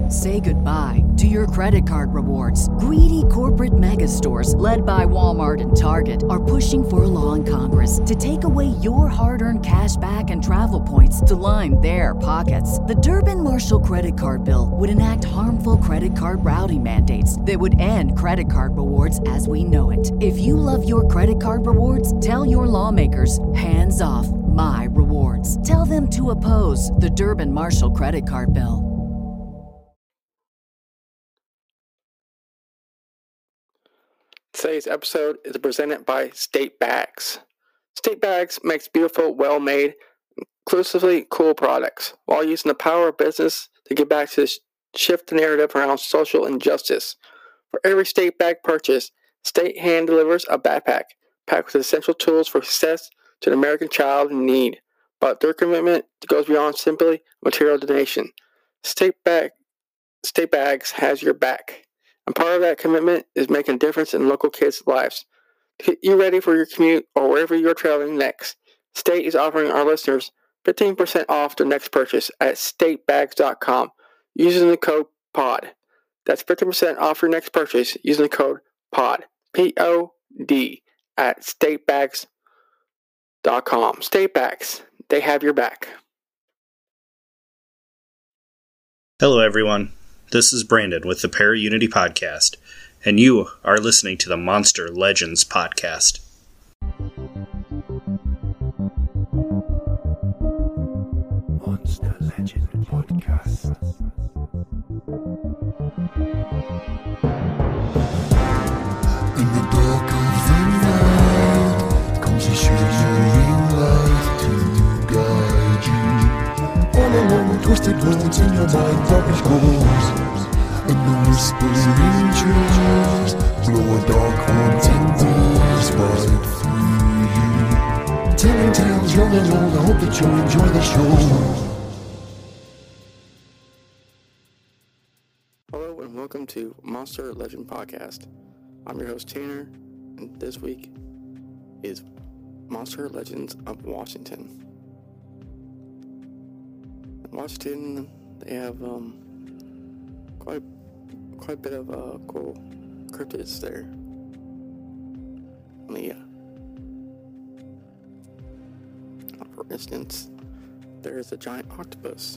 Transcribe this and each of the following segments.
Say goodbye to your credit card rewards. Greedy corporate mega stores, led by Walmart and Target, are pushing for a law in Congress to take away your hard-earned cash back and travel points to line their pockets. The Durbin-Marshall credit card bill would enact harmful credit card routing mandates that would end credit card rewards as we know it. If you love your credit card rewards, tell your lawmakers, hands off my rewards. Tell them to oppose the Durbin-Marshall credit card bill. Today's episode is presented by State Bags. State Bags makes beautiful, well-made, inclusively cool products while using the power of business to get back to shift the narrative around social injustice. For every State Bag purchase, State hand delivers a backpack packed with essential tools for success to an American child in need. But their commitment goes beyond simply material donation. State Bags has your back. And part of that commitment is making a difference in local kids' lives. To get you ready for your commute or wherever you're traveling next, State is offering our listeners 15% off their next purchase at statebags.com using the code POD. That's 15% off your next purchase using the code POD. P-O-D at statebags.com. State Bags, they have your back. Hello, everyone. This is Brandon with the Para-Unity Podcast, and you are listening to the Monster Legends Podcast. Monster Legend Podcast. In the dark of the night comes a shimmering light to guide you. All along the twisted roads in your mind, darkness grows. And the whispering trees blow a dark haunting breeze right through you. Telling tales young and old, I hope that you enjoy the show. Hello and welcome to Monster Legend Podcast. I'm your host Tanner, and this week is Monster Legends of Washington. In Washington, they have quite a bit of cool cryptids there. For instance, there's a giant octopus.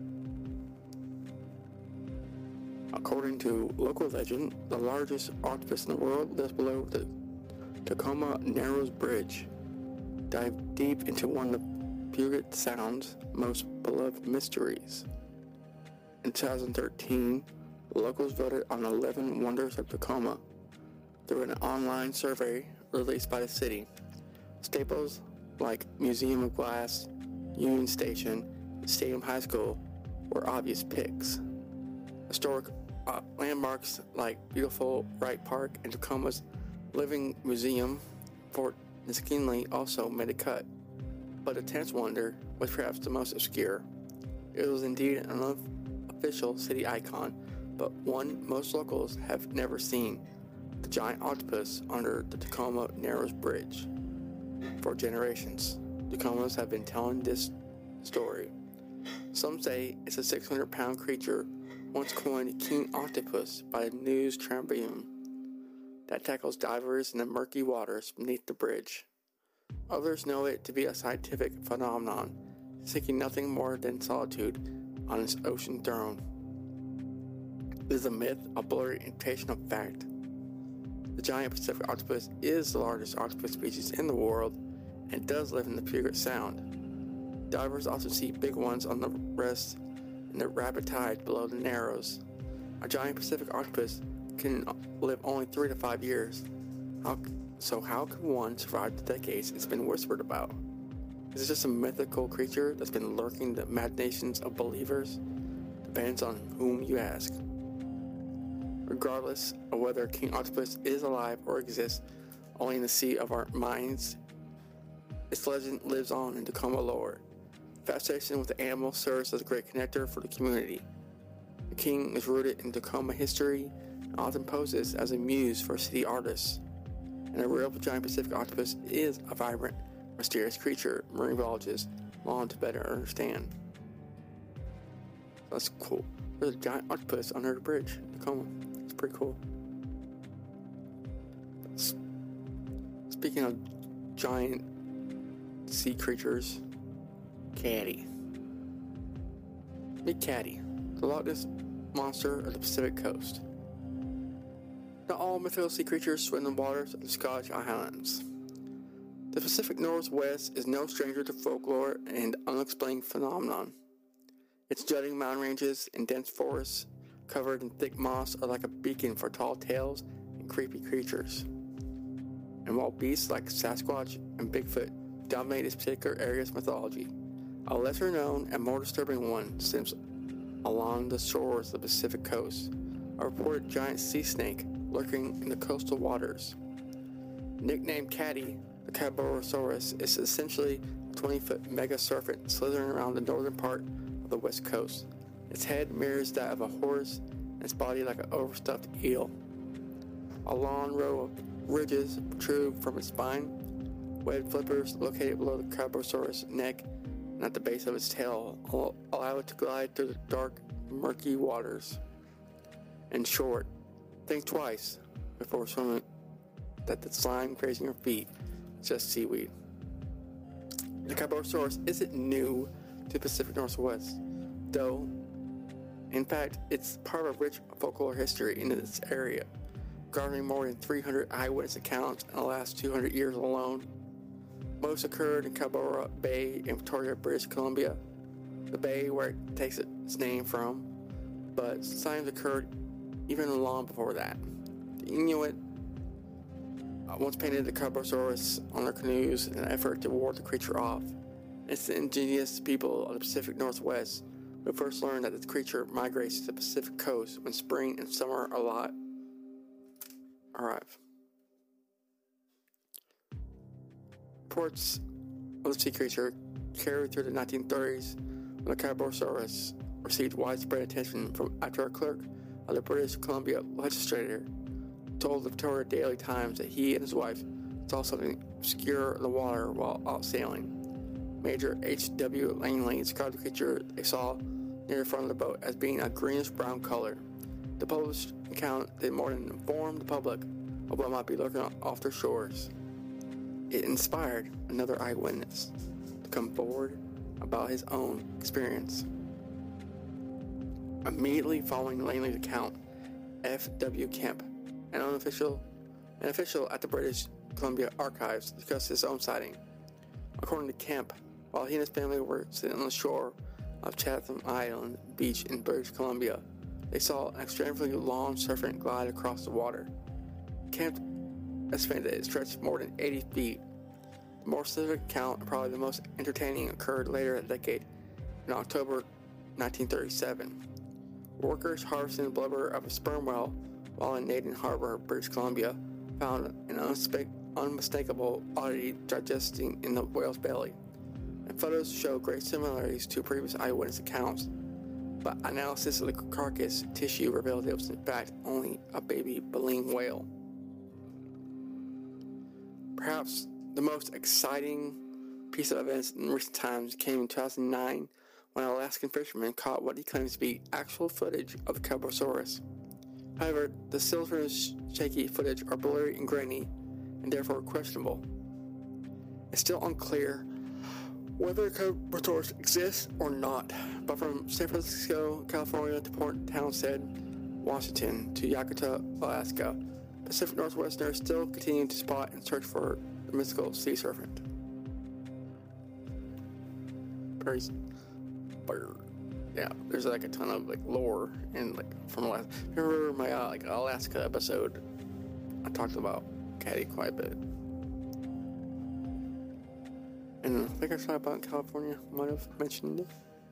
According to local legend, the largest octopus in the world lives below the Tacoma Narrows Bridge. Dive deep into one of Puget Sound's most beloved mysteries. In 2013, locals voted on 11 wonders of Tacoma through an online survey released by the city. Staples like Museum of Glass, Union Station, and Stadium High School were obvious picks. Historic landmarks like beautiful Wright Park and Tacoma's Living Museum, Fort Nisqually, also made a cut. But the 10th wonder was perhaps the most obscure. It was indeed an unofficial city icon, but one most locals have never seen: the giant octopus under the Tacoma Narrows Bridge. For generations, Tacomas have been telling this story. Some say it's a 600-pound creature once coined King Octopus by the News Tribune that tackles divers in the murky waters beneath the bridge. Others know it to be a scientific phenomenon, seeking nothing more than solitude on its ocean throne. It is a myth, a blurry imitation of fact. The giant Pacific octopus is the largest octopus species in the world and does live in the Puget Sound. Divers also see big ones on the rest in the rapid tide below the Narrows. A giant Pacific octopus can live only 3 to 5 years. How could one survive the decades it's been whispered about? Is it just a mythical creature that's been lurking the imaginations of believers? Depends on whom you ask. Regardless of whether King Octopus is alive or exists only in the sea of our minds, its legend lives on in Tacoma lore. Fascination with the animal serves as a great connector for the community. The king is rooted in Tacoma history and often poses as a muse for city artists. And a real giant Pacific octopus is a vibrant, mysterious creature marine biologists long to better understand. That's cool. There's a giant octopus under the bridge in Tacoma. It's pretty cool. Speaking of giant sea creatures, Caddy. Meet Caddy, the Loch Ness monster of the Pacific coast. Not all mythical sea creatures swim in the waters of the Scottish Highlands. The Pacific Northwest is no stranger to folklore and unexplained phenomenon. Its jutting mountain ranges and dense forests covered in thick moss are like a beacon for tall tales and creepy creatures. And while beasts like Sasquatch and Bigfoot dominate this particular area's mythology, a lesser known and more disturbing one stems along the shores of the Pacific coast, a reported giant sea snake lurking in the coastal waters. Nicknamed Caddy, the Caborosaurus is essentially a 20-foot mega serpent slithering around the northern part of the west coast. Its head mirrors that of a horse and its body like an overstuffed eel. A long row of ridges protrude from its spine, webbed flippers located below the Caborosaurus' neck and at the base of its tail allow it to glide through the dark, murky waters. In short, think twice before swimming that the slime grazing your feet is just seaweed. The Caborosaurus isn't new to the Pacific Northwest, though, in fact, it's part of a rich folklore history in this area, garnering more than 300 eyewitness accounts in the last 200 years alone. Most occurred in Cabora Bay in Victoria, British Columbia, the bay where it takes its name from, but sightings occurred even long before that. The Inuit once painted the Caborosaurus on their canoes in an effort to ward the creature off. It's the indigenous people of the Pacific Northwest who first learned that the creature migrates to the Pacific coast when spring and summer arrive. Reports of the sea creature carried through the 1930s when the Caborosaurus received widespread attention from after a clerk of the British Columbia legislature told the Victoria Daily Times that he and his wife saw something obscure in the water while out sailing. Major H.W. Langley described the creature they saw near the front of the boat as being a greenish-brown color. The published account did more than inform the public of what might be lurking off their shores. It inspired another eyewitness to come forward about his own experience. Immediately following Langley's account, F.W. Kemp, an official at the British Columbia Archives, discussed his own sighting. According to Kemp, while he and his family were sitting on the shore of Chatham Island Beach in British Columbia, they saw an extremely long serpent glide across the water. Kemp estimated that it stretched more than 80 feet. The more specific account, and probably the most entertaining, occurred later that decade, in October 1937. Workers harvesting the blubber of a sperm whale while in Naden Harbor, British Columbia, found an unmistakable oddity digesting in the whale's belly. And photos show great similarities to previous eyewitness accounts, but analysis of the carcass tissue revealed it was in fact only a baby baleen whale. Perhaps the most exciting piece of evidence in recent times came in 2009 when an Alaskan fisherman caught what he claims to be actual footage of the Caborosaurus. However, the stills from his shaky footage are blurry and grainy, and therefore questionable. It's still unclear whether Caborosaurus exists or not, but from San Francisco, California to Port Townsend, Washington to Yakutat, Alaska, Pacific Northwesterners still continue to spot and search for the mystical sea serpent. Yeah, there's like a ton of like lore and like from Alaska. Remember my like Alaska episode? I talked about Caddy quite a bit, and I think I talked about California. Might have mentioned it.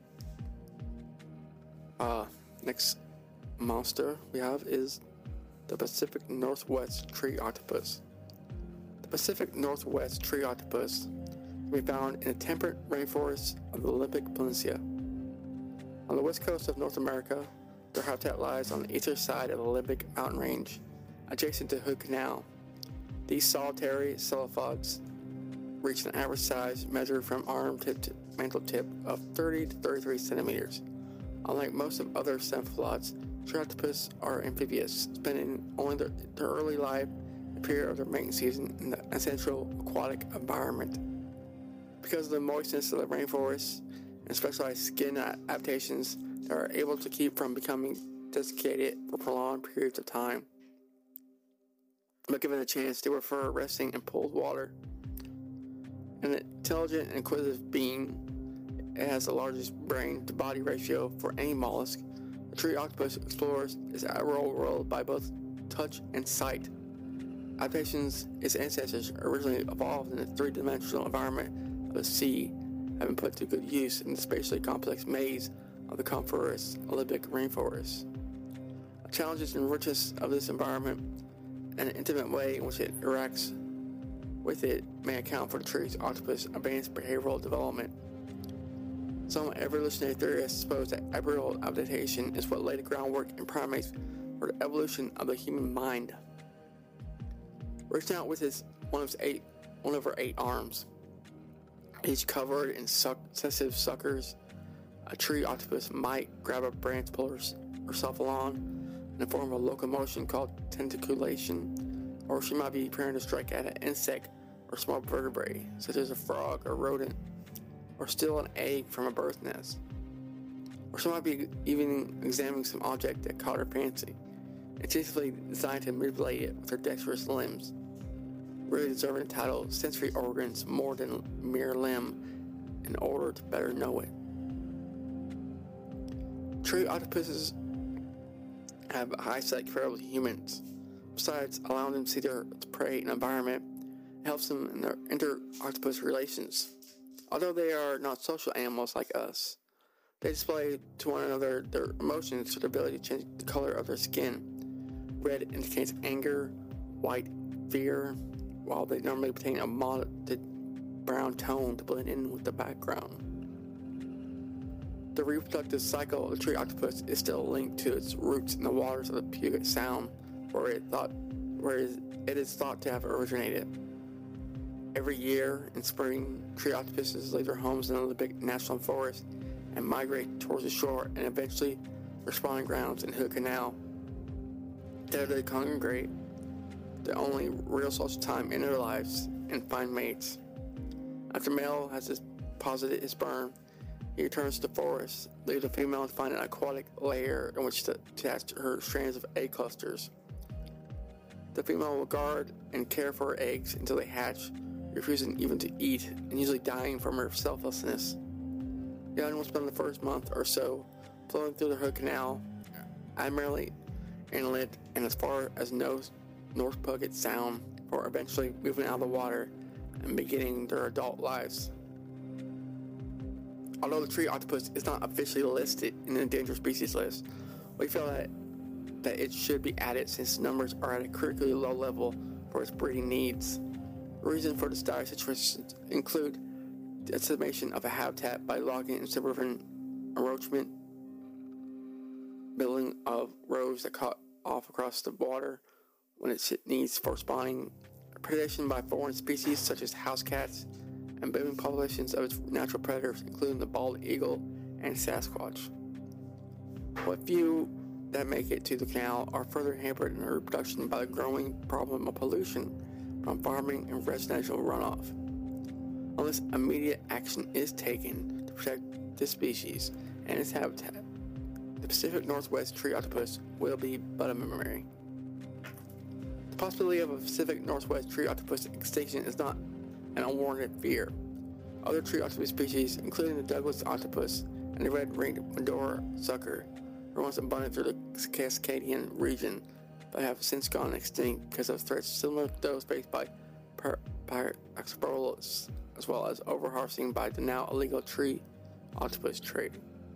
Next monster we have is the Pacific Northwest tree octopus. The Pacific Northwest tree octopus can be found in the temperate rainforests of the Olympic Peninsula. On the west coast of North America, their habitat lies on the eastern side of the Olympic mountain range, adjacent to Hood Canal. These solitary cephalopods reach an average size measured from arm tip to mantle tip of 30 to 33 centimeters. Unlike most of other cephalopods, tree octopus are amphibious, spending only their early life, the period of their mating season, in the ancestral aquatic environment. Because of the moistness of the rainforest and specialized skin adaptations, they are able to keep from becoming desiccated for prolonged periods of time. But given a chance, they prefer resting in pooled water. An intelligent and inquisitive being, it has the largest brain-to-body ratio for any mollusk. The tree octopus explores its outer world by both touch and sight. Adaptations its ancestors originally evolved in the three-dimensional environment of the sea have been put to good use in the spatially complex maze of the coniferous Olympic rainforest. The challenges and richness of this environment and the intimate way in which it interacts with it may account for the tree octopus' advanced behavioral development. Some evolutionary theorists suppose that embryonal adaptation is what laid the groundwork in primates for the evolution of the human mind. Reaching out with one of her 8 arms, each covered in successive suckers, a tree octopus might grab a branch, pull herself along in the form of a locomotion called tentaculation, or she might be preparing to strike at an insect or small vertebrae, such as a frog or rodent, or steal an egg from a bird's nest. Or she might be even examining some object that caught her fancy, intuitively designed to manipulate it with her dexterous limbs, really deserving the title sensory organs more than mere limb in order to better know it. Tree octopuses have eyesight comparable to humans. Besides allowing them to see their prey and environment, it helps them in their inter-octopus relations. Although they are not social animals like us, they display to one another their emotions through the ability to change the color of their skin. Red indicates anger, white fear, while they normally obtain a mottled brown tone to blend in with the background. The reproductive cycle of the tree octopus is still linked to its roots in the waters of the Puget Sound, where it is thought to have originated. Every year in spring, tree octopuses leave their homes in the Olympic National Forest and migrate towards the shore and eventually their spawning grounds in Hood Canal. There they congregate, the only real social time in their lives, and find mates. After male has deposited his sperm, he returns to the forest, leaving the female to find an aquatic lair in which to attach her strands of egg clusters. The female will guard and care for her eggs until they hatch, refusing even to eat and usually dying from her selflessness. The young will spend the first month or so floating through the Hood Canal, Admiralty Inlet, and as far as North Puget Sound, before eventually moving out of the water and beginning their adult lives. Although the tree octopus is not officially listed in the endangered species list, we feel that it should be added since numbers are at a critically low level for its breeding needs. Reasons for this dire situation include the estimation of a habitat by logging and suburban encroachment, building of roads that cut off across the water when it needs for spawning, predation by foreign species such as house cats, and booming populations of its natural predators, including the bald eagle and Sasquatch. What few that make it to the canal are further hampered in their reproduction by the growing problem of pollution from farming and residential runoff. Unless immediate action is taken to protect this species and its habitat, the Pacific Northwest tree octopus will be but a memory. The possibility of a Pacific Northwest tree octopus extinction is not an unwarranted fear. Other tree octopus species, including the Douglas octopus and the red-ringed Medora sucker, were once abundant through the Cascadian region, but have since gone extinct because of threats similar to those faced by Pyrrhoxaurus, as well as overharvesting by the now illegal tree octopus trade.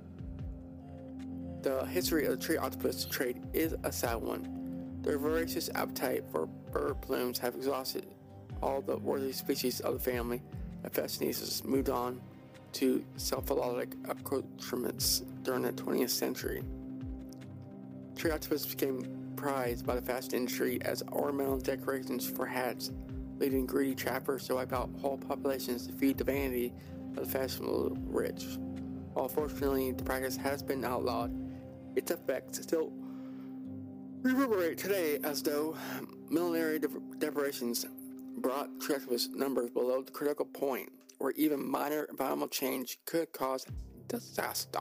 The history of the tree octopus trade is a sad one. Their voracious appetite for bird plumes have exhausted all the worthy species of the family. The fashionistas moved on to cephalotic accoutrements during the 20th century. Tree octopus became prized by the fashion industry as ornamental decorations for hats, leading greedy trappers to wipe out whole populations to feed the vanity of the fashionable rich. While fortunately the practice has been outlawed, its effects still reverberate today as though millenary deprivations brought tree octopus numbers below the critical point where even minor environmental change could cause disaster.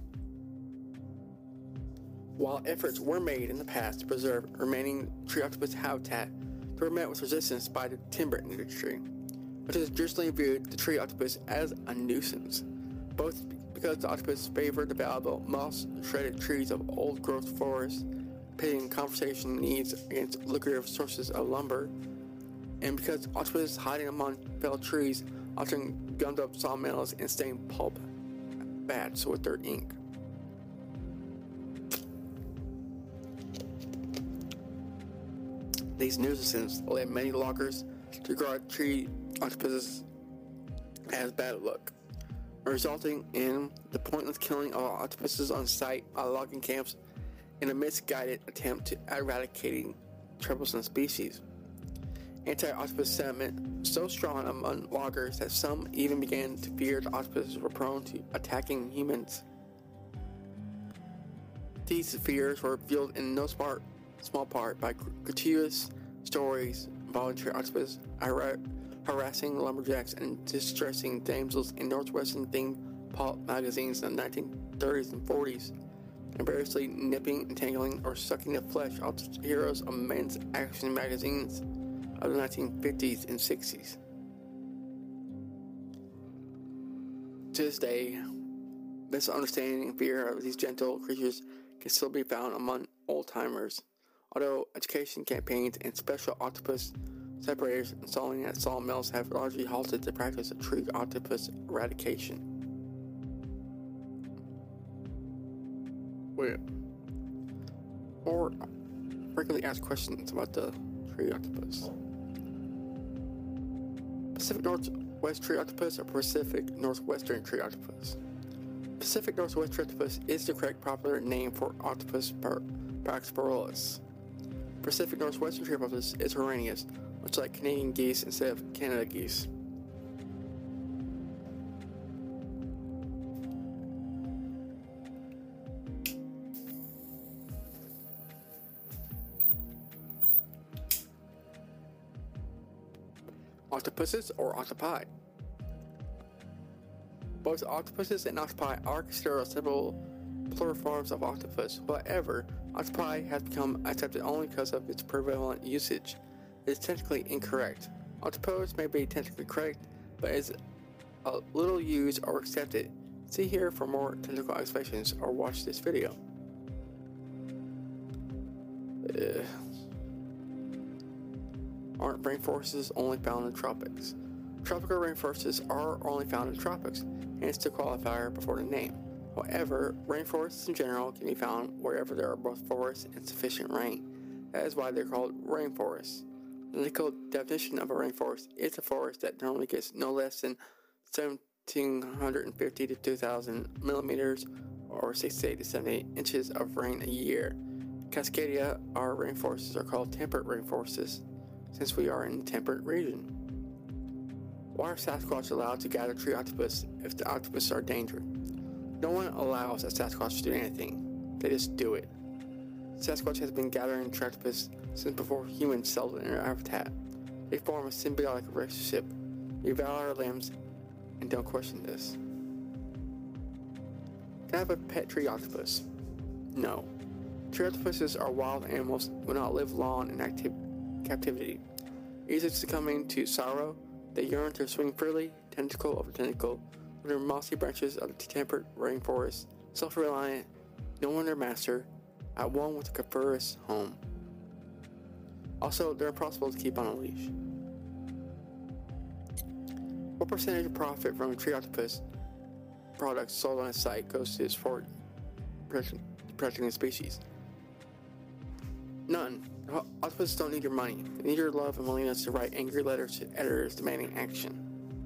While efforts were made in the past to preserve remaining tree octopus habitat, they were met with resistance by the timber industry, which has traditionally viewed the tree octopus as a nuisance, both because the octopus favor the valuable moss-shredded trees of old-growth forests, pitting conservation needs against lucrative sources of lumber, and because octopus hiding among felled trees often gummed up sawmills and stained pulp bats with their ink. These nuisances led many loggers to regard tree octopuses as bad luck, resulting in the pointless killing of octopuses on site by logging camps in a misguided attempt to eradicating troublesome species. Anti-octopus sentiment so strong among loggers that some even began to fear the octopuses were prone to attacking humans. These fears were fueled in no small part by gratuitous stories involving tree octopus harassing lumberjacks and distressing damsels in Northwestern-themed pulp magazines in the 1930s and 40s, and variously nipping, entangling, or sucking the flesh off the heroes of men's action magazines of the 1950s and 60s. To this day, this understanding and fear of these gentle creatures can still be found among old-timers, although education campaigns and special octopus separators installing at sawmills have largely halted the practice of tree octopus eradication. More frequently asked questions about the tree octopus. Pacific Northwest tree octopus or Pacific Northwestern tree octopus? Pacific Northwest tree octopus is the correct popular name for Octopus parasporulus. Pacific Northwestern tree octopus is horrendous, much like Canadian geese instead of Canada geese. Octopuses or octopi? Both octopuses and octopi are considered several plural forms of octopus. However, octopi has become accepted only because of its prevalent usage. It is technically incorrect. Octopus may be technically correct, but is a little used or accepted. See here for more technical explanations or watch this video. Aren't rainforests only found in the tropics? Tropical rainforests are only found in the tropics, hence the qualifier before the name. However, rainforests in general can be found wherever there are both forests and sufficient rain. That is why they're called rainforests. The technical definition of a rainforest is a forest that normally gets no less than 1,750 to 2,000 millimeters or 68 to 78 inches of rain a year. Cascadia, our rainforests are called temperate rainforests, since we are in the temperate region. Why are Sasquatch allowed to gather tree octopus if the octopus are endangered? No one allows a Sasquatch to do anything. They just do it. Sasquatch has been gathering tree octopus since before humans settled in their habitat. They form a symbiotic relationship. We value our limbs and don't question this. Can I have a pet tree octopus? No. Tree octopuses are wild animals who will not live long in captivity. Easily succumbing to sorrow, they yearn to swing freely, tentacle over tentacle, under mossy branches of the temperate rainforest, self-reliant, knowing their master, at one with the Capurus home. Also, they're impossible to keep on a leash. What percentage of profit from tree octopus products sold on a site goes to its for protecting the species? None. Octopuses don't need your money. They need your love and willingness to write angry letters to editors demanding action.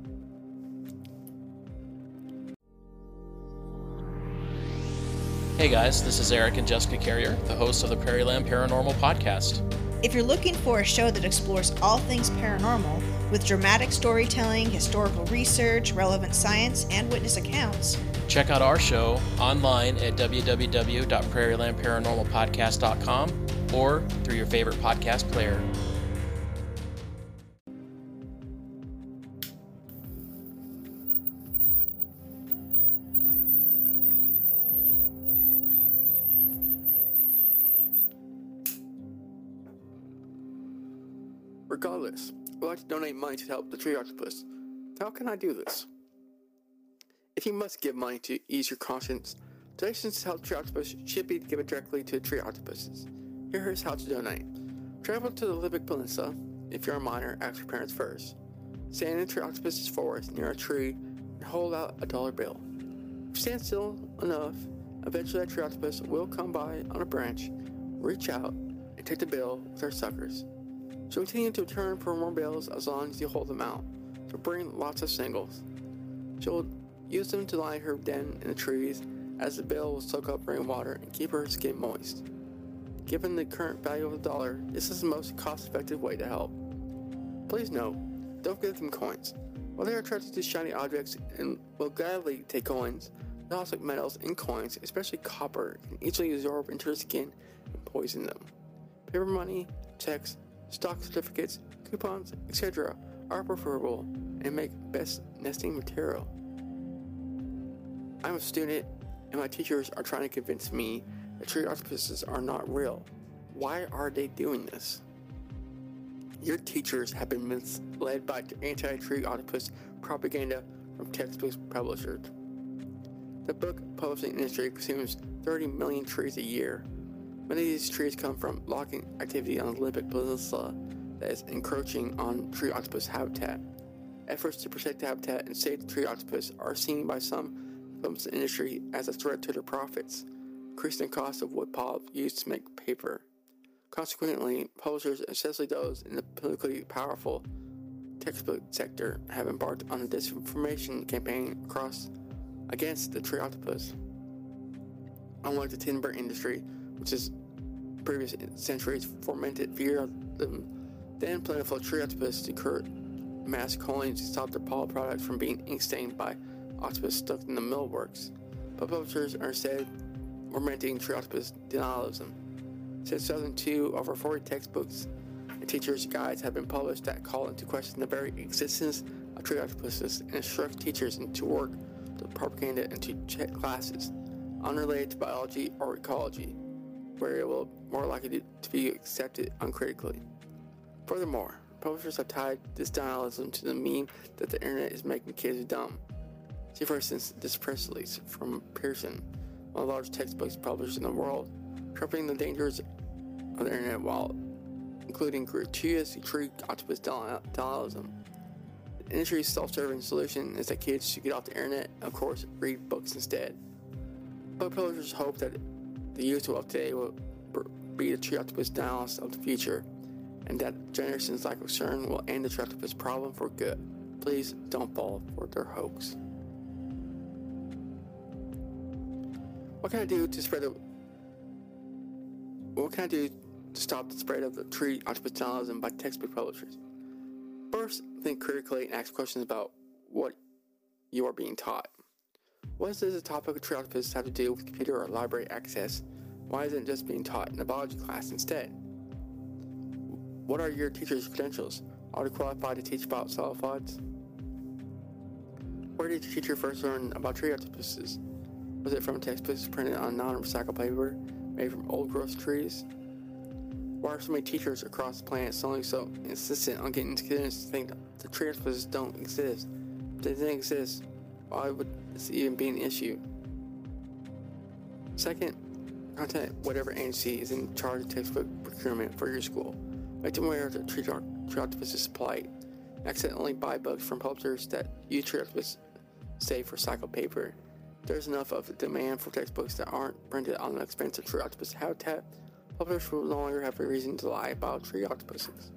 Hey guys, this is Eric and Jessica Carrier, the hosts of the Prairieland Paranormal Podcast. If you're looking for a show that explores all things paranormal, with dramatic storytelling, historical research, relevant science, and witness accounts, Check out our show online at www.prairielandparanormalpodcast.com or through your favorite podcast player. Regardless, I'd like to donate money to help the tree octopus. How can I do this? If you must give money to ease your conscience, donations to help tree octopus should be given directly to tree octopuses. Here's how to donate. Travel to the Olympic Peninsula. If you're a minor, ask your parents first. Stand in a tree octopus's forest near a tree and hold out a $1 bill. If you stand still enough, eventually that tree octopus will come by on a branch, reach out, and take the bill with her suckers. She'll continue to return for more bills as long as you hold them out, so bring lots of singles. She'll use them to line her den in the trees, as the bill will soak up rainwater and keep her skin moist. Given the current value of the dollar, this is the most cost-effective way to help. Please note, don't give them coins. While they are attracted to shiny objects and will gladly take coins, toxic metals in coins, especially copper, can easily absorb into their skin and poison them. Paper money, checks, stock certificates, coupons, etc. are preferable and make best nesting material. I'm a student and my teachers are trying to convince me that tree octopuses are not real. Why are they doing this? Your teachers have been misled by anti-tree octopus propaganda from textbook publishers. The book publishing industry consumes 30 million trees a year. Many of these trees come from logging activity on the Olympic Peninsula that is encroaching on tree octopus habitat. Efforts to protect the habitat and save the tree octopus are seen by some films industry as a threat to their profits, increasing the cost of wood pulp used to make paper. Consequently, publishers, especially those in the politically powerful textbook sector, have embarked on a disinformation campaign against the tree octopus. Unlike the timber industry, which is previous centuries fomented fear of the then plentiful tree octopus to create mass colonies to stop their pollen products from being ink stained by octopus stuck in the millworks. But publishers are instead fomenting tree octopus denialism. Since 2002, over 40 textbooks and teachers' guides have been published that call into question the very existence of tree octopuses and instruct teachers into work to propaganda into classes unrelated to biology or ecology, where it will more likely to be accepted uncritically. Furthermore, publishers have tied this denialism to the meme that the internet is making kids dumb. See, for instance, this press release from Pearson, one of the largest textbooks publishers in the world, sharpening the dangers of the internet while including gratuitous tree octopus denialism. The industry's self-serving solution is that kids should get off the internet and, of course, read books instead. Book publishers hope that the youth of today will be the tree octopus denialists of the future, and that generations like CERN will end the tree octopus problem for good. Please don't fall for their hoax. What can I do to stop the spread of the tree octopus denialism by textbook publishers? First, think critically and ask questions about what you are being taught. What does the topic of tree octopus have to do with computer or library access? Why isn't it just being taught in a biology class instead? What are your teacher's credentials? Are they qualified to teach about cephalopods? Where did your teacher first learn about tree octopuses? Was it from textbooks printed on non-recycled paper made from old growth trees? Why are so many teachers across the planet suddenly so insistent on getting students to think that the tree octopuses don't exist? If they didn't exist, why would this even be an issue? Second, contact whatever agency is in charge of textbook procurement for your school. Make them aware that tree octopus is polite. Accidentally buy books from publishers that use tree octopus safe recycled paper. There's enough of a demand for textbooks that aren't printed on an expensive tree octopus habitat. Publishers will no longer have a reason to lie about tree octopuses.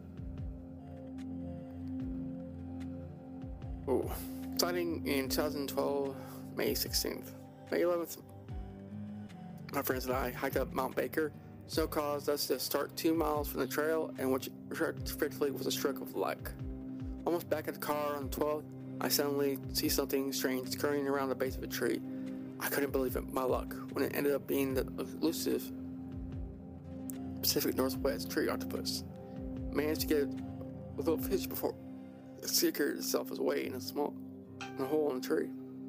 Starting in 2012, May 16th. May 11th, my friends and I hiked up Mount Baker. Snow caused us to start 2 miles from the trail, and which respectively was a stroke of luck. Almost back at the car on the 12th, I suddenly see something strange scurrying around the base of a tree. I couldn't believe it, my luck, when it ended up being the elusive Pacific Northwest tree octopus. Managed to get a little fish before it secured itself away in a hole in the tree.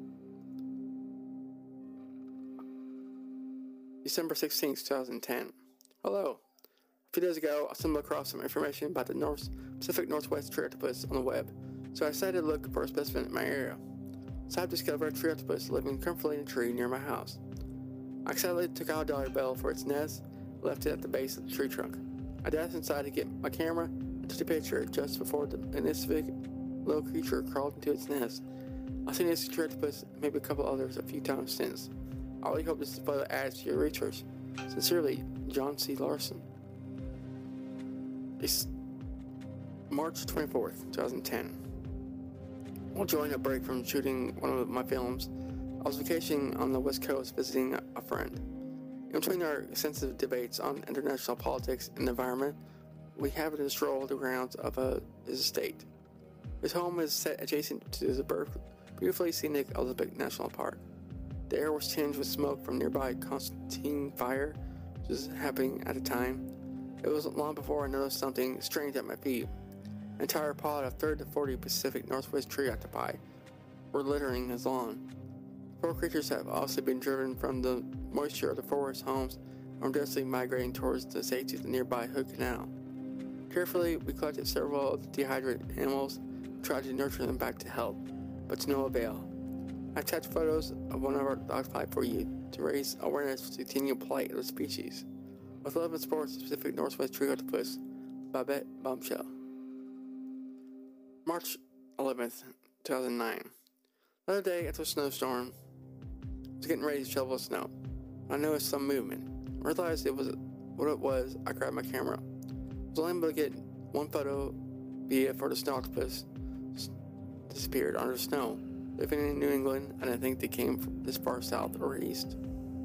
December 16, 2010. Hello. A few days ago, I stumbled across some information about the Pacific Northwest tree octopus on the web, so I decided to look for a specimen in my area. So I discovered a tree octopus living comfortably in a tree near my house. I excitedly took out a dollar bill for its nest and left it at the base of the tree trunk. I dashed inside to get my camera and took a picture just before the insignificant little creature crawled into its nest. I've seen this tree octopus and maybe a couple others a few times since. I really hope this photo adds to your research. Sincerely, John C. Larson. It's March 24th, 2010. While enjoying a break from shooting one of my films, I was vacationing on the West Coast visiting a friend. In between our sensitive debates on international politics and the environment, we happened to stroll the grounds of his estate. His home is set adjacent to the beautifully scenic Olympic National Park. The air was tinged with smoke from nearby Constantine Fire, which was happening at the time. It wasn't long before I noticed something strange at my feet. An entire pod of 30 to 40 Pacific Northwest tree octopi were littering his lawn. The poor creatures have also been driven from the moisture of the forest homes and were desperately migrating towards the safety of the nearby Hood Canal. Carefully, we collected several of the dehydrated animals and tried to nurture them back to health, but to no avail. I attached photos of one of our octopi for you to raise awareness to the continued plight of the species. With love and support, Pacific Northwest tree octopus, Babette Bombshell. March 11th, 2009. The other day, after a snowstorm, I was getting ready to shovel snow. I noticed some movement. I realized it was what it was. I grabbed my camera. I was only able to get one photo via for the snow octopus disappeared under snow. Living in New England, I didn't think they came from this far south or east.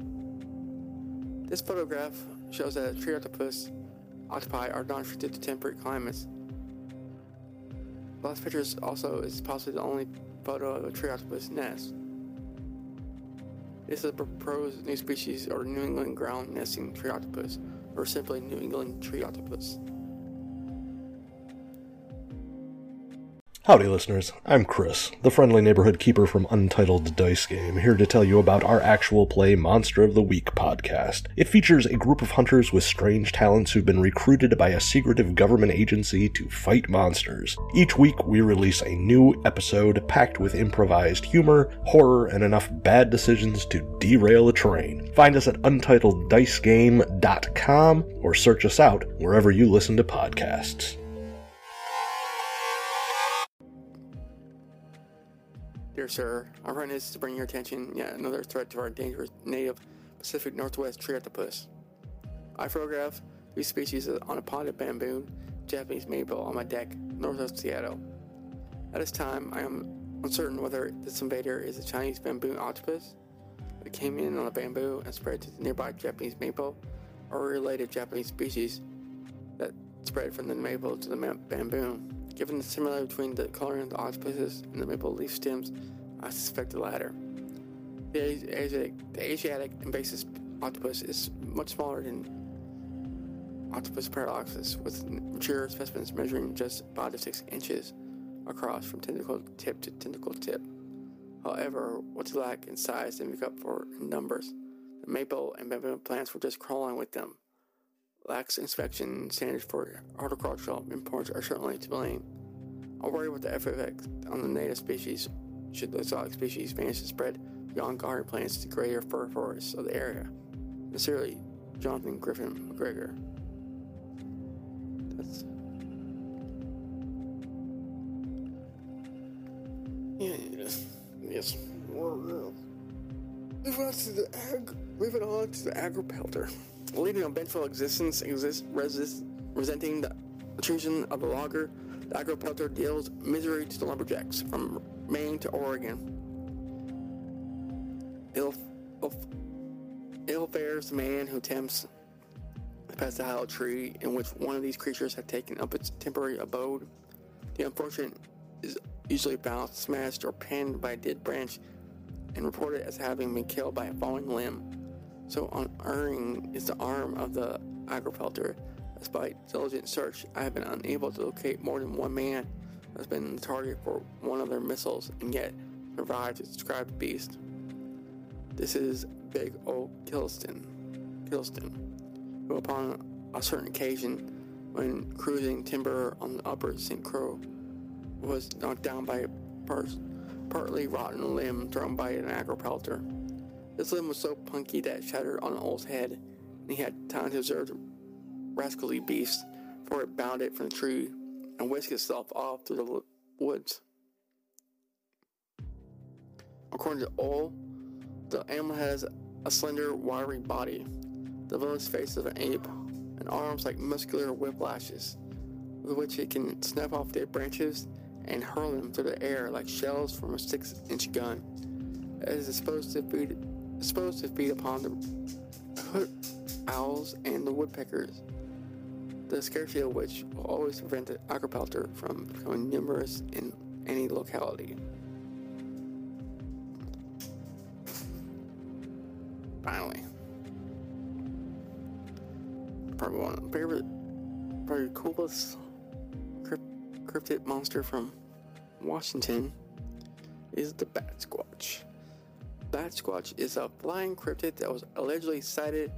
This photograph shows that tree octopi are not restricted to temperate climates. The last picture also is possibly the only photo of a tree octopus nest. This is a proposed new species or New England ground nesting tree octopus, or simply New England tree octopus. Howdy listeners, I'm Chris, the friendly neighborhood keeper from Untitled Dice Game, here to tell you about our actual play Monster of the Week podcast. It features a group of hunters with strange talents who've been recruited by a secretive government agency to fight monsters. Each week we release a new episode packed with improvised humor, horror, and enough bad decisions to derail a train. Find us at untitleddicegame.com or search us out wherever you listen to podcasts. Dear sir, I run this to bring your attention yet another threat to our dangerous native Pacific Northwest tree octopus. I photographed these species on a potted bamboo, Japanese maple on my deck north of Seattle. At this time, I am uncertain whether this invader is a Chinese bamboo octopus that came in on a bamboo and spread to the nearby Japanese maple, or a related Japanese species that spread from the maple to the bamboo. Given the similarity between the coloring of the octopuses and the maple leaf stems, I suspect the latter. The Asiatic invasive octopus is much smaller than Octopus paradoxus, with mature specimens measuring just 5 to 6 inches across from tentacle tip to tentacle tip. However, what's lack in size they make up for in numbers. The maple and bamboo plants were just crawling with them. Lax inspection standards for horticultural imports are certainly to blame. I worry about the effect on the native species should the exotic species manage to spread beyond garden plants to greater fir forests of the area. Sincerely, Jonathan Griffin McGregor. That's... Yes. Moving on to the agropelter. Leading a vengeful existence resenting the intrusion of the logger, the agropelter deals misery to the lumberjacks from Maine to Oregon. Ill fares the man who attempts to pass the hollow tree in which one of these creatures had taken up its temporary abode. The unfortunate is usually bounced, smashed, or pinned by a dead branch and reported as having been killed by a falling limb. So unerring is the arm of the agropelter. Despite diligent search, I have been unable to locate more than one man that's been the target for one of their missiles and yet survived to describe the beast. This is Big Old Killiston, who upon a certain occasion, when cruising timber on the upper St. Croix, was knocked down by a partly rotten limb thrown by an agropelter. This limb was so punky that it shattered on Old's head, and he had time to observe the rascally beast before it bounded from the tree and whisked itself off through the woods. According to Old, the animal has a slender, wiry body, the villainous face of an ape, and arms like muscular whiplashes, with which it can snap off dead branches and hurl them through the air like shells from a 6-inch gun. It is supposed to feed upon the hood owls and the woodpeckers, the scarcity of which will always prevent the agropelter from becoming numerous in any locality. Finally, probably one of my favorite, probably coolest cryptid monster from Washington is the Bat Squatch. Bat Squatch is a flying cryptid that was allegedly sighted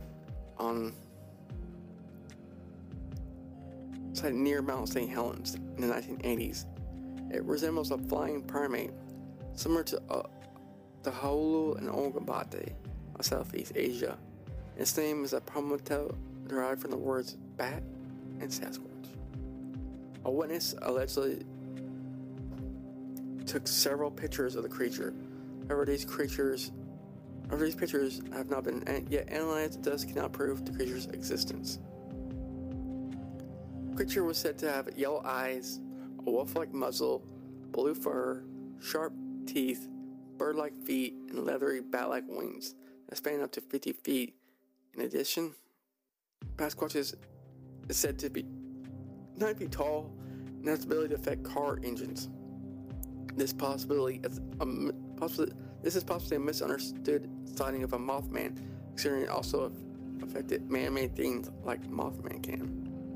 near Mount St. Helens in the 1980s. It resembles a flying primate, similar to the Haulu and Ongabate of Southeast Asia. Its name is a portmanteau derived from the words bat and Sasquatch. A witness allegedly took several pictures of the creature. However, these pictures have not been yet analyzed, thus cannot prove the creature's existence. The creature was said to have yellow eyes, a wolf-like muzzle, blue fur, sharp teeth, bird-like feet, and leathery bat-like wings that span up to 50 feet. In addition, Sasquatch is said to be 9 feet tall and has the ability to affect car engines. This is possibly a misunderstood sighting of a Mothman, considering it also affected man-made things like Mothman can.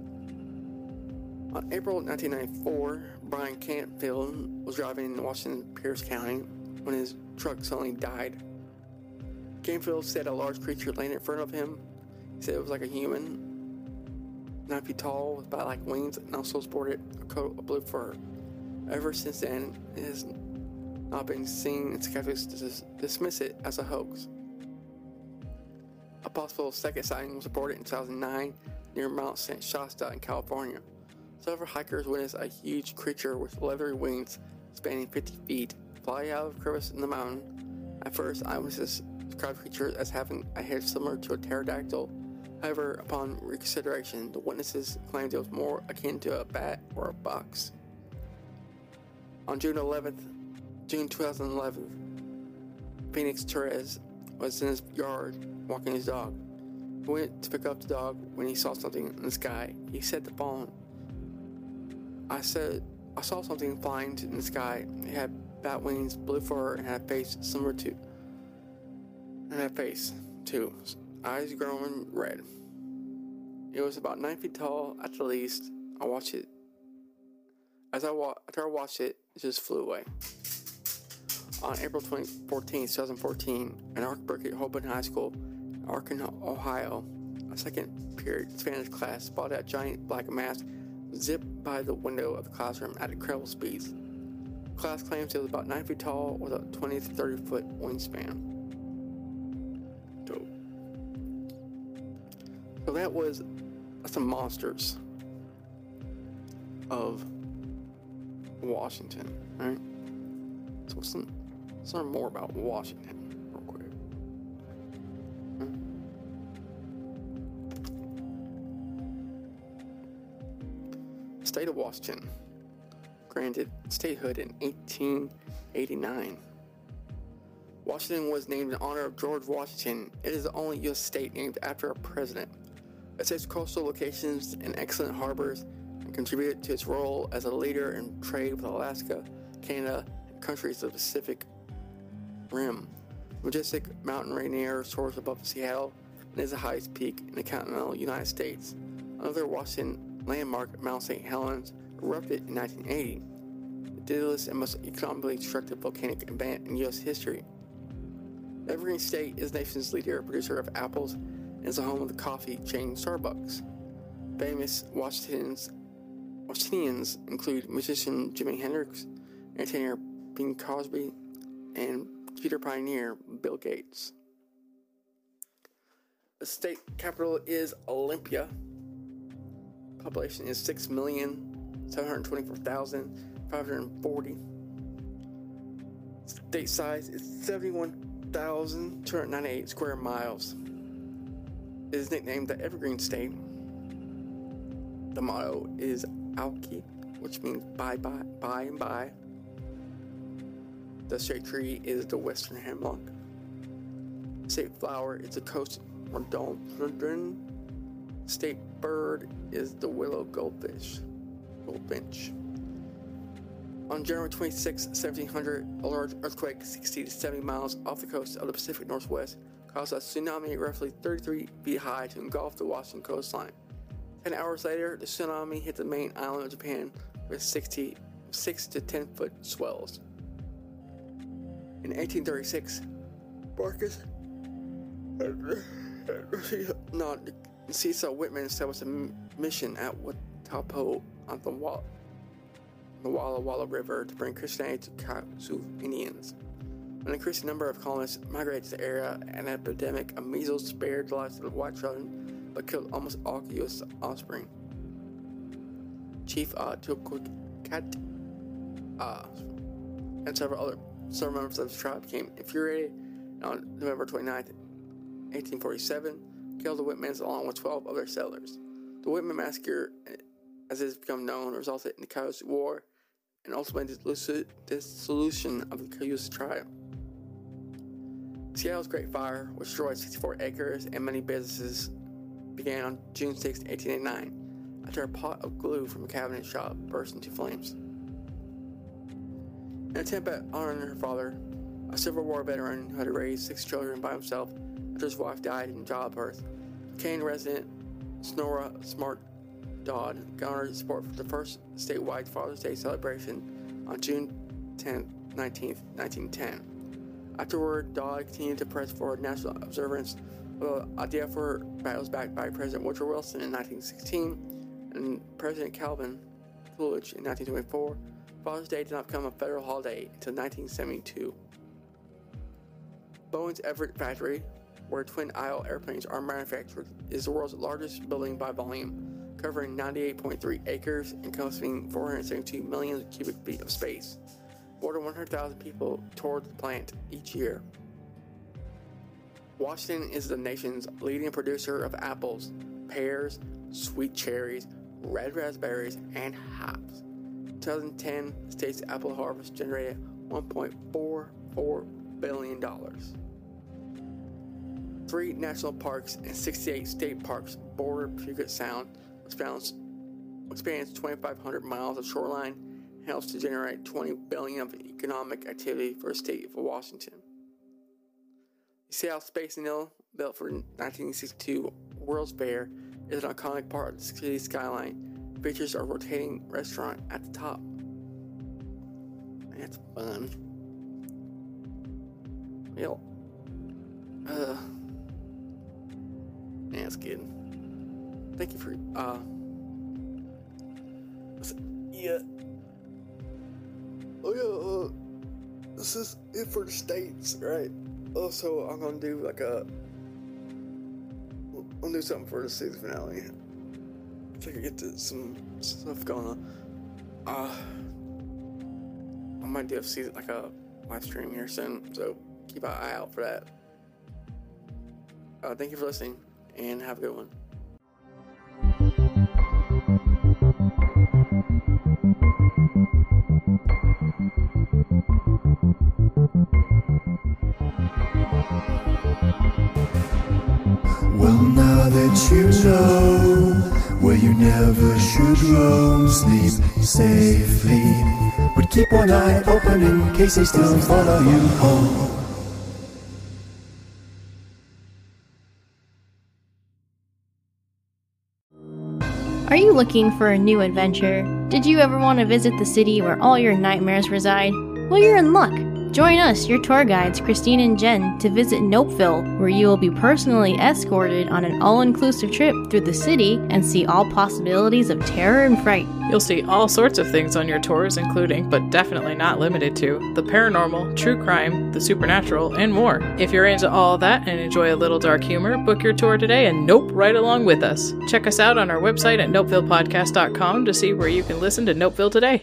On April 1994, Brian Cantfield was driving in Washington Pierce County when his truck suddenly died. Cantfield said a large creature landed in front of him. He said it was like a human, 9 feet tall, with bat-like wings, and also sported a coat of blue fur. Ever since then, it has not been seen, and skeptics dismiss it as a hoax. A possible second sighting was reported in 2009 near Mount St. Shasta in California. Several hikers witnessed a huge creature with leathery wings spanning 50 feet fly out of a crevice in the mountain. At first, eyewitnesses described the creature as having a head similar to a pterodactyl. However, upon reconsideration, the witnesses claimed it was more akin to a bat or a fox. On June 2011, Phoenix Torres was in his yard walking his dog. He went to pick up the dog when he saw something in the sky. He said the following: I saw something flying in the sky. It had bat wings, blue fur, and had a face similar to. Eyes growing red. It was about 9 feet tall at the least. I watched it. After I watched it, it just flew away. On April 14, 2014, an Archbishop Hoban High School in Arkansas, Ohio, a second period Spanish class spotted a giant black mass zip by the window of the classroom at incredible speeds. The class claims it was about 9 feet tall with a 20 to 30 foot wingspan. So that's the monsters of Washington, right? So let's learn more about Washington real quick. State of Washington, granted statehood in 1889. Washington was named in honor of George Washington. It is the only U.S. state named after a president. It has coastal locations and excellent harbors and contributed to its role as a leader in trade with Alaska, Canada, and countries of the Pacific Rim. majestic Mountain Rainier soars above Seattle and is the highest peak in the continental United States. Another Washington landmark, Mount St. Helens, erupted in 1980, the deadliest and most economically destructive volcanic event in U.S. history. The Evergreen State is the nation's leader producer of apples and is the home of the coffee chain Starbucks. Famous Washingtonians include musician Jimi Hendrix, entertainer Bing Crosby, and computer pioneer Bill Gates. The state capital is Olympia. Population is 6,724,540. State size is 71,298 square miles. It is nicknamed the Evergreen State. The motto is Alki, which means by and by. The state tree is the western hemlock. State flower is the coast rhododendron. State bird is the willow goldfinch. On January 26, 1700, a large earthquake 60 to 70 miles off the coast of the Pacific Northwest caused a tsunami roughly 33 feet high to engulf the Washington coastline. 10 hours later, the tsunami hit the main island of Japan with 6 to 10 foot swells. In 1836, Marcus Cecil Whitman established a mission at Watapo on the Walla Walla River to bring Christianity to Kaisu Indians. An increasing number of colonists migrated to the area, an epidemic of measles spared the lives of the white children but killed almost all U.S. offspring. Chief Tukulkat and several members of the tribe became infuriated, and on November 29, 1847, killed the Whitmans along with 12 other settlers. The Whitman Massacre, as it has become known, resulted in the Cayuse War and ultimately the dissolution of the Cayuse tribe. Seattle's Great Fire, which destroyed 64 acres and many businesses, began on June 6, 1889, after a pot of glue from a cabinet shop burst into flames. In an attempt at honoring her father, a Civil War veteran who had raised 6 children by himself after his wife died in childbirth, Kane resident Snora Smart Dodd garnered support for the first statewide Father's Day celebration on June 10, 1910. Afterward, Dodd continued to press for national observance, with the idea for battles backed by President Woodrow Wilson in 1916 and President Calvin Coolidge in 1924. Father's Day did not become a federal holiday until 1972. Boeing's Everett factory, where twin-aisle airplanes are manufactured, is the world's largest building by volume, covering 98.3 acres and encompassing 472 million cubic feet of space. More than 100,000 people tour the plant each year. Washington is the nation's leading producer of apples, pears, sweet cherries, red raspberries, and hops. 2010, the state's apple harvest generated $1.44 billion. 3 national parks and 68 state parks border Puget Sound, which spans 2,500 miles of shoreline and helps to generate $20 billion of economic activity for the state of Washington. The Seattle Space Needle, built for the 1962 World's Fair, is an iconic part of the city's skyline. It features a rotating restaurant at the top. That's fun. Well, yeah, that's good. Thank you for, yeah. Oh yeah, this is it for the states, right? Also, I'm gonna do I'll do something for the season finale. So I can get to some stuff going on. I might do a live stream here soon, so keep an eye out for that. Thank you for listening, and have a good one. Well, now that you know where you never should roam, sleep safely, but keep one eye open in case they still follow you home. Are you looking for a new adventure? Did you ever want to visit the city where all your nightmares reside? Well, you're in luck. Join us, your tour guides, Christine and Jen, to visit Nopeville, where you will be personally escorted on an all-inclusive trip through the city and see all possibilities of terror and fright. You'll see all sorts of things on your tours, including, but definitely not limited to, the paranormal, true crime, the supernatural, and more. If you're into all that and enjoy a little dark humor, book your tour today and Nope right along with us. Check us out on our website at nopevillepodcast.com to see where you can listen to Nopeville today.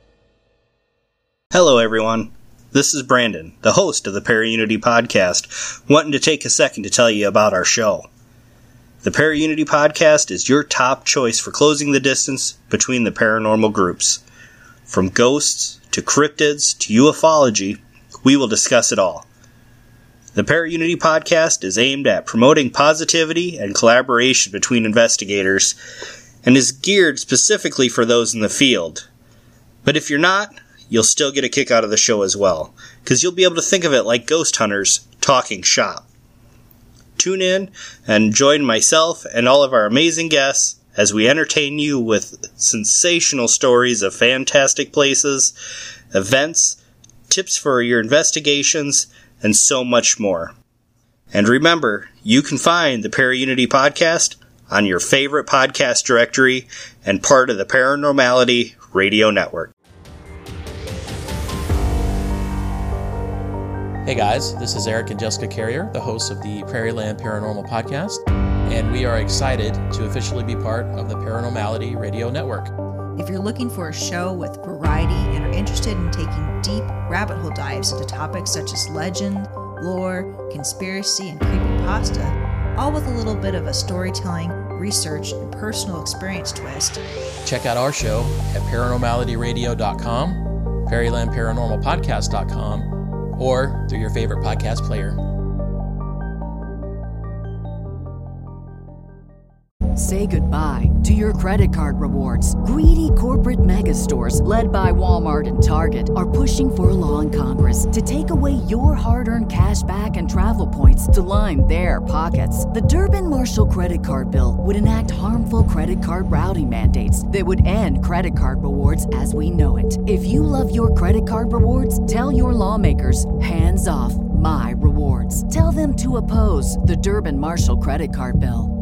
Hello, everyone. This is Brandon, the host of the Para-Unity Podcast, wanting to take a second to tell you about our show. The Para-Unity Podcast is your top choice for closing the distance between the paranormal groups. From ghosts to cryptids to ufology, we will discuss it all. The Para-Unity Podcast is aimed at promoting positivity and collaboration between investigators and is geared specifically for those in the field. But if you're not, you'll still get a kick out of the show as well, because you'll be able to think of it like ghost hunters talking shop. Tune in and join myself and all of our amazing guests as we entertain you with sensational stories of fantastic places, events, tips for your investigations, and so much more. And remember, you can find the Para-Unity Podcast on your favorite podcast directory and part of the Paranormality Radio Network. Hey guys, this is Eric and Jessica Carrier, the hosts of the Prairieland Paranormal Podcast, and we are excited to officially be part of the Paranormality Radio Network. If you're looking for a show with variety and are interested in taking deep rabbit hole dives into topics such as legend, lore, conspiracy, and creepypasta, all with a little bit of a storytelling, research, and personal experience twist, check out our show at paranormalityradio.com, prairielandparanormalpodcast.com, or through your favorite podcast player. Say goodbye to your credit card rewards. Greedy corporate mega stores, led by Walmart and Target, are pushing for a law in Congress to take away your hard-earned cash back and travel points to line their pockets. The Durbin-Marshall credit card bill would enact harmful credit card routing mandates that would end credit card rewards as we know it. If you love your credit card rewards, tell your lawmakers, hands off my rewards. Tell them to oppose the Durbin-Marshall credit card bill.